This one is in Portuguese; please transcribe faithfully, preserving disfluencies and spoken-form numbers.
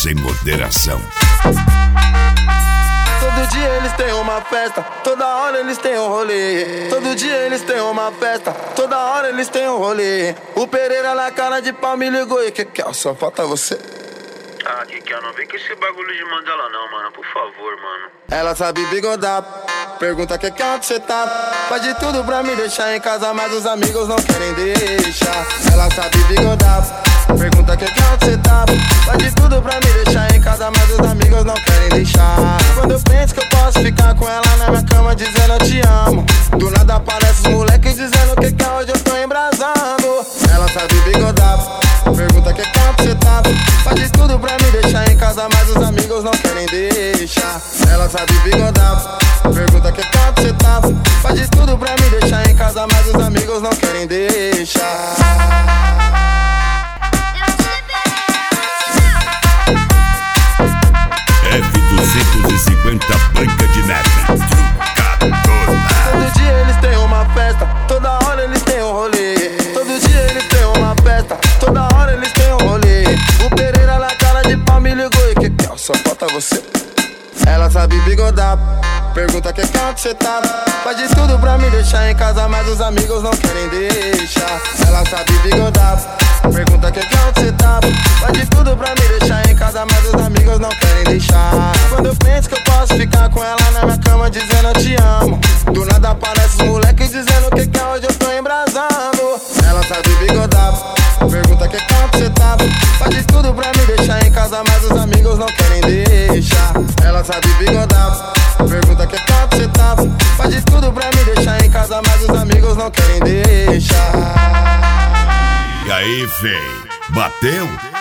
sem moderação. Todo dia eles têm uma festa, toda hora eles têm um rolê. Todo dia eles têm uma festa, toda hora eles têm um rolê. O Pereira na cara de pau me ligou e que que é? Só falta você. Ah, que que é? Não vem com esse bagulho de Mandela não, mano, por favor, mano. Ela sabe bigodar, pergunta que que onde cê tá. Faz de tudo pra me deixar em casa, mas os amigos não querem deixar. Ela sabe bigodar, pergunta que que onde cê tá. Faz de tudo pra me deixar em casa, mas os amigos não querem deixar. Quando eu penso que eu posso ficar com ela na minha cama dizendo eu te amo, do nada aparece os moleques dizendo que que hoje eu tô embrasando. Ela sabe bigodar, pergunta que que onde cê tá. Faz de tudo pra me deixar em casa, mas os amigos não querem deixar. Ela sabe bigodar, pergunta que que onde cê tá. Faz de tudo pra me deixar em casa, mas os amigos não querem deixar. F duzentos e cinquenta Branca de Neve, trucadora. Todo dia eles têm uma festa, toda hora eles têm um rolê. Todo dia eles têm uma festa, toda hora eles têm um rolê. O Pereira na cara de pau me ligou e que que é? Só falta você. Ela sabe bigodar, pergunta que que onde cê tá. Faz de tudo pra me deixar em casa, mas os amigos não querem deixar. Ela sabe bigodar, pergunta que que onde cê tá. Faz de tudo pra me deixar em casa, mas os amigos não querem deixar. Quando eu penso que eu posso ficar com ela na minha cama dizendo eu te amo, do nada aparece os moleques dizendo que que hoje eu tô embrasando. Ela sabe bigodar, pergunta que que onde cê tá. Faz de tudo pra me deixar em casa, mas os amigos não querem deixar. Ela sabe bigodar, pergunta que que onde cê tá. Faz de tudo pra me deixar em casa, mas os amigos não querem deixar. E aí, fei, bateu?